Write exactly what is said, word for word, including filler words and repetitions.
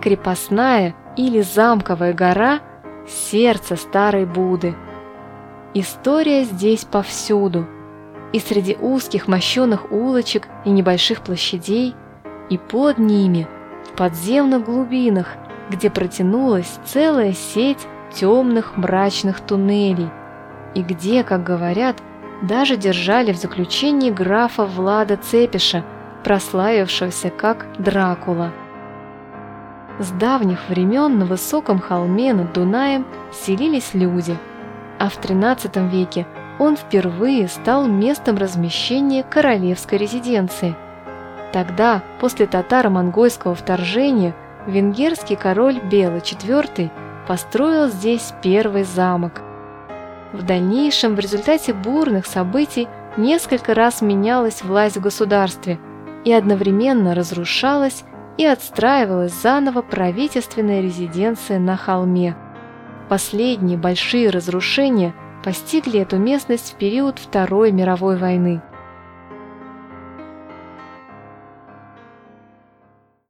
крепостная или замковая гора – сердце старой Буды. История здесь повсюду, и среди узких мощеных улочек и небольших площадей, и под ними, в подземных глубинах, где протянулась целая сеть темных мрачных туннелей, и где, как говорят, даже держали в заключении графа Влада Цепиша, прославившегося как Дракула. С давних времен на высоком холме над Дунаем селились люди, а в тринадцатом веке он впервые стал местом размещения королевской резиденции. Тогда, после татаро-монгольского вторжения, венгерский король Бела четвёртый построил здесь первый замок. В дальнейшем, в результате бурных событий, несколько раз менялась власть в государстве и одновременно разрушалась и отстраивалась заново правительственная резиденция на холме. Последние большие разрушения постигли эту местность в период Второй мировой войны.